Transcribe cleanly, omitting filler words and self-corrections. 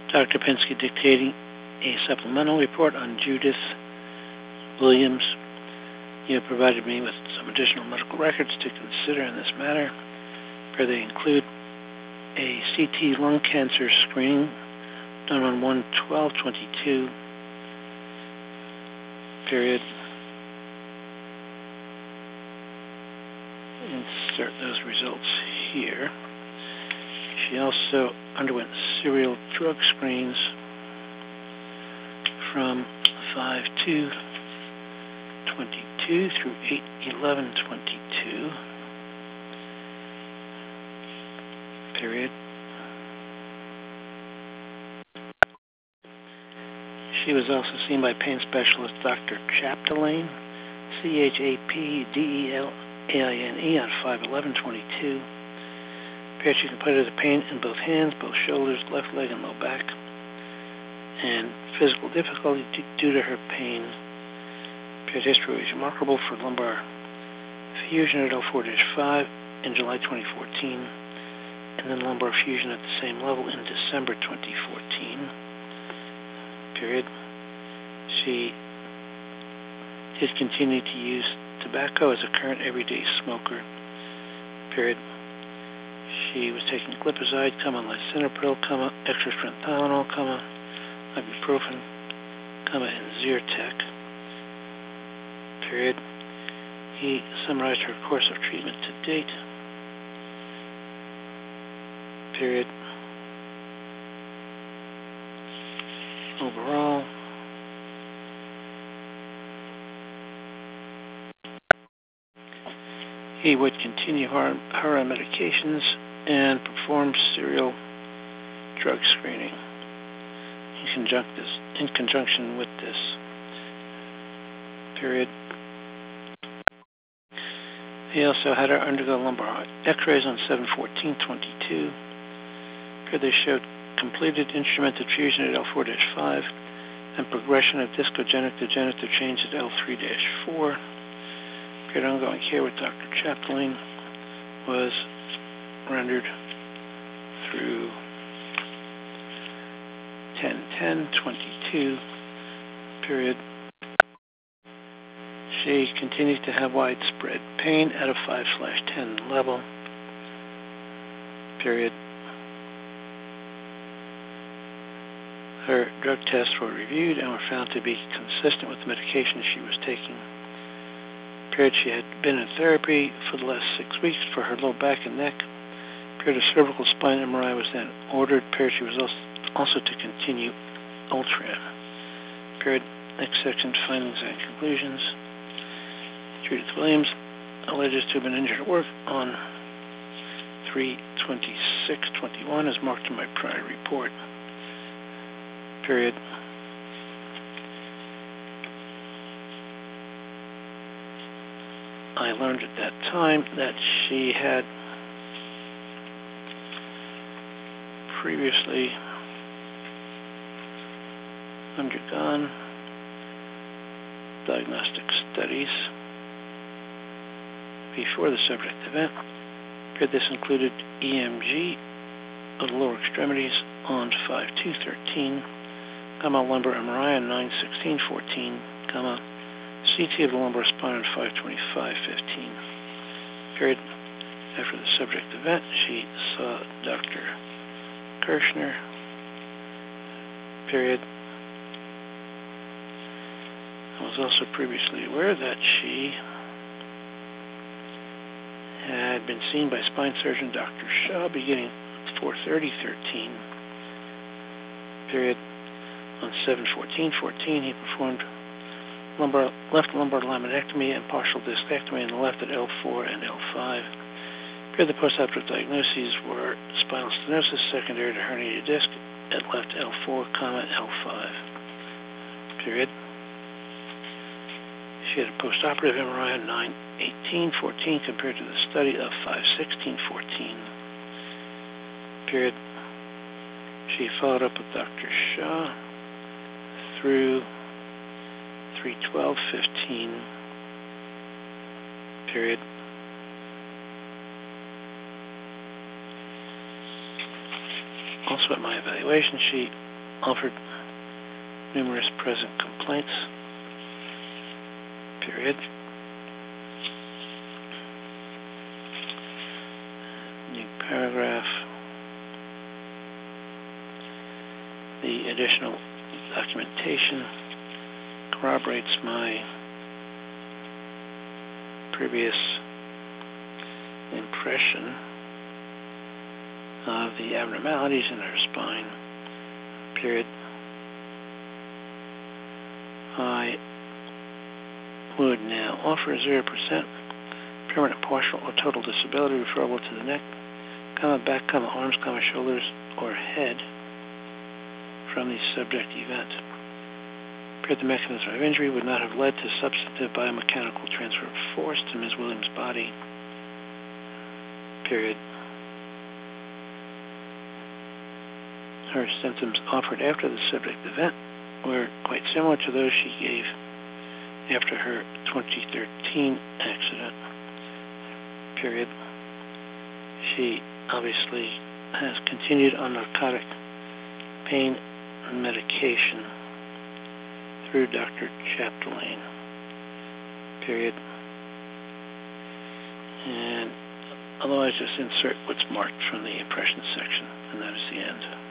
Dr. Pinsky dictating a supplemental report on Judith Williams. You have provided me with some additional medical records to consider in this matter, where they include a CT lung cancer screening done on 1/12/22, period. Insert those results here. She also underwent serial drug screens from 5/2/22 through 8/11/22, period. She was also seen by pain specialist Dr. Chapdelaine, Chapdelaine, on 5/11/22. Appeared she complained of the pain in both hands, both shoulders, left leg, and low back, and physical difficulty due to her pain. Appeared history was remarkable for lumbar fusion at L4-5 in July 2014, and then lumbar fusion at the same level in December 2014. Period. She did continue to use tobacco as a current everyday smoker. Period. She was taking glipizide, lisinopril, extra-strength Tylenol, ibuprofen, and Zyrtec. Period. He summarized her course of treatment to date. Period. Overall, he would continue her medications and perform serial drug screening in conjunction with this. Period. He also had her undergo lumbar x-rays on 7/14/22. They showed completed instrumented fusion at L4-5 and progression of discogenic degenerative change at L3-4. Ongoing care with Dr. Chapdelaine was rendered through 10/10/22. Period. She continues to have widespread pain at a 5/10 level. Period. Her drug tests were reviewed and were found to be consistent with the medication she was taking. Period. She had been in therapy for the last 6 weeks for her low back and neck. Period. A cervical spine MRI was then ordered. Period. She was also to continue Ultram. Period. Next section, findings and conclusions. Judith Williams alleges to have been injured at work on 3/26/21 as marked in my prior report. Period. I learned at that time that she had previously undergone diagnostic studies before the subject event. This included EMG of the lower extremities on 5/2/13, lumbar MRI on 9/16/14, CT of the lumbar spine on 5/25/15. Period. After the subject event, she saw Dr. Kirshner. Period. I was also previously aware that she had been seen by spine surgeon Dr. Shaw beginning 4/30/13. Period. On 7/14/14, he performed left lumbar laminectomy and partial discectomy in the left at L4 and L5. Period. The postoperative diagnoses were spinal stenosis secondary to herniated disc at left L4, L5. Period. She had a postoperative MRI on 9/18/14 compared to the study of 5/16/14. Period. She followed up with Dr. Shaw through 3/12/15. Period. Also at my evaluation sheet, offered numerous present complaints, period. New paragraph. The additional documentation corroborates my previous impression of the abnormalities in her spine, period. I would now offer 0% permanent, partial, or total disability referable to the neck, back, arms, shoulders, or head from the subject event. Period. The mechanism of injury would not have led to substantive biomechanical transfer of force to Ms. Williams' body, period. Her symptoms offered after the subject event were quite similar to those she gave after her 2013 accident, period. She obviously has continued on narcotic pain medication through Dr. Chapdelaine, period. And otherwise just insert what's marked from the impression section, and that is the end.